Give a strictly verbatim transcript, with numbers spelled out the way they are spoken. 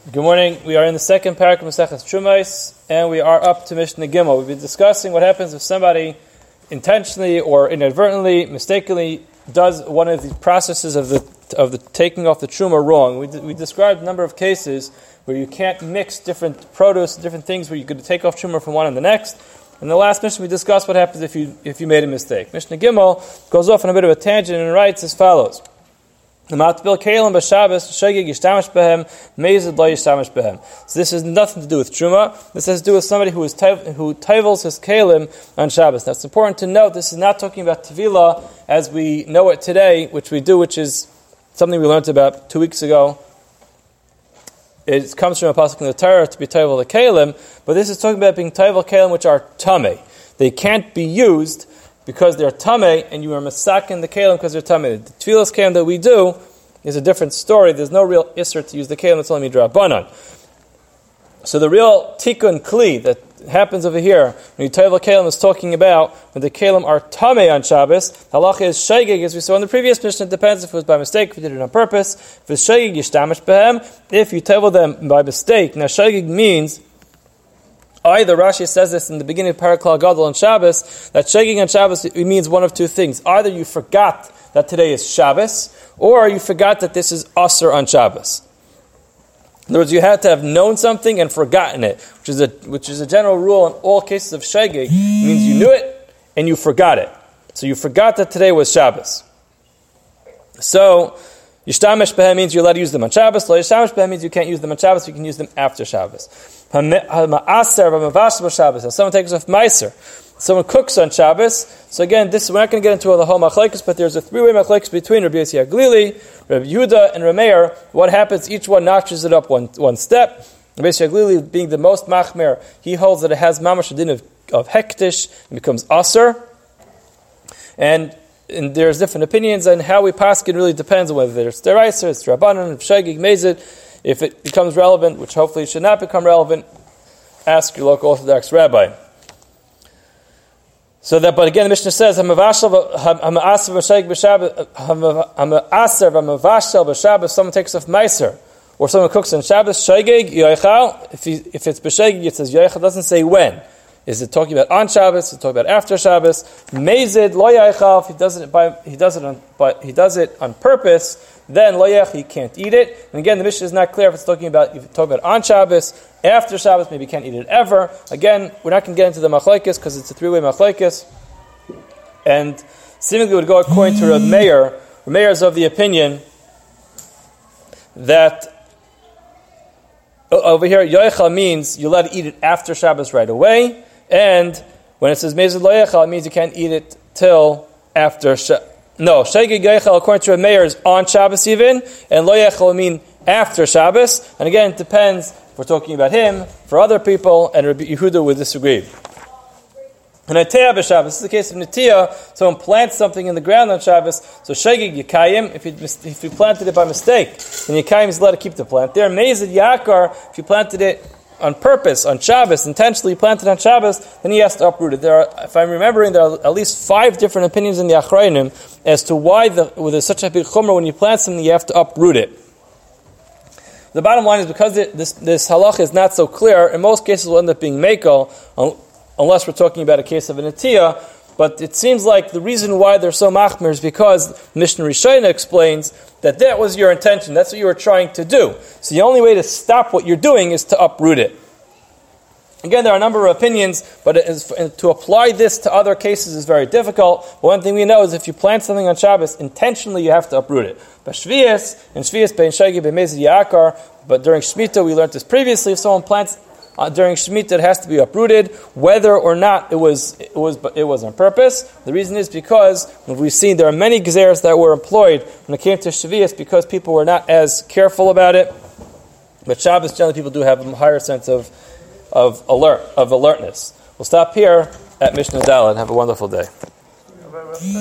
Good morning. We are in the second parak of Maseches Trumos, and we are up to Mishnah Gimel. We've been discussing what happens if somebody intentionally or inadvertently, mistakenly does one of the processes of the of the taking off the truma wrong. We, we described a number of cases where you can't mix different produce, different things, where you could take off truma from one and the next. In the last Mishnah, we discussed what happens if you if you made a mistake. Mishnah Gimel goes off on a bit of a tangent and writes as follows. So this has nothing to do with truma. This has to do with somebody who is who tevels his kalim on Shabbos. Now it's important to note this is not talking about tevilah as we know it today, which we do, which is something we learned about two weeks ago. It comes from a pasuk in the Torah to be tevel the kalim, but this is talking about being tevel kalim which are tamei. They can't be used because they're tamei, and you are masakin the kalim because they're tamei. The tefillas kalim that we do is a different story. There's no real isser to use the kalim. It's only midrabanan. So the real tikkun kli that happens over here when you tevel kalim is talking about when the kalim are tamei on Shabbos. Halacha is shegeg, as we saw in the previous Mishnah. It depends if it was by mistake, if you did it on purpose. If it's shegeg, yishtamish behem. If you tevel them by mistake, now shegeg means, either Rashi says this in the beginning of Parak Gadol on Shabbos, that shegeg on Shabbos it means one of two things. Either you forgot that today is Shabbos, or you forgot that this is Asr on Shabbos. In other words, you had to have known something and forgotten it, which is a which is a general rule in all cases of shegeg. It means you knew it and you forgot it. So you forgot that today was Shabbos. So yishtamesh behem means you're allowed to use them on Shabbos. Lo yishtamesh behem means you can't use them on Shabbos. You can use them after Shabbos. Ha'ma'aser v'mavash b'Shabbos. If someone takes off meiser, someone cooks on Shabbos. So again, this we're not going to get into the whole machlekes, but there's a three-way machlekes between Rabbi Yossi Haglili, Rabbi Yehuda, and Rameir. What happens? Each one notches it up one one step. Rabbi Yossi Haglili, being the most machmer, he holds that it has mamash adin of, of hektish and becomes aser. And, and there's different opinions, and how we paskin really depends on whether it's deraiser, it's rabbanon, shegig, mezid. If it becomes relevant, which hopefully should not become relevant, ask your local Orthodox rabbi. So that, but again, the Mishnah says, if someone takes off meiser, or someone cooks on Shabbos, shegeg, yoichal, if, he, if it's b'shegeg, it says yoichal, doesn't say when. Is it talking about on Shabbos? Is it talking about after Shabbos? Mezid, lo yoichal, if he does it by, he does it on, but he does it on purpose, then lo yoichal, he can't eat it. And again, the Mishnah is not clear if it's talking about, if it's talking about on Shabbos, after Shabbos, maybe you can't eat it ever. Again, we're not going to get into the machlekes because it's a three-way machlekes. And seemingly would go according to Reb Meir. Reb Meir is of the opinion that over here, yoichal means you're allowed to eat it after Shabbos right away. And when it says mezid lo yoichal, it means you can't eat it till after Shabbos. No, shegeg yoichal, according to Reb Meir, is on Shabbos even. And lo yoichal will mean after Shabbos. And again, it depends if we're talking about him, for other people, and Rabbi Yehuda would disagree. And Natiyah b'Shabbos, this is the case of Natiyah, someone plants something in the ground on Shabbos, so shegeg yikayim, if he, if he planted it by mistake, then yikayim is allowed to keep the plant there. Mezid yakar, if you planted it on purpose, on Shabbos, intentionally planted on Shabbos, then he has to uproot it. There are, if I'm remembering, there are at least five different opinions in the Achrayim as to why the, well, there's such a big chumrah when you plant something, you have to uproot it. The bottom line is because it, this, this halach is not so clear, in most cases will end up being mekel, unless we're talking about a case of a natiyah. But it seems like the reason why they're so machmir is because Mishnah Rishayna explains that that was your intention. That's what you were trying to do. So the only way to stop what you're doing is to uproot it. Again, there are a number of opinions, but it is, to apply this to other cases is very difficult. But one thing we know is if you plant something on Shabbos, intentionally you have to uproot it. But Shvias, and Shvias bein shegi bein mezid yakar, but during Shemitah, we learned this previously, if someone plants uh, during Shemitah, it has to be uprooted, whether or not it was it was it was on purpose. The reason is because we've seen there are many gezeres that were employed when it came to Shvias because people were not as careful about it. But Shabbos, generally, people do have a higher sense of of alert of alertness. We'll stop here at Mishnah Dalet. Have a wonderful day.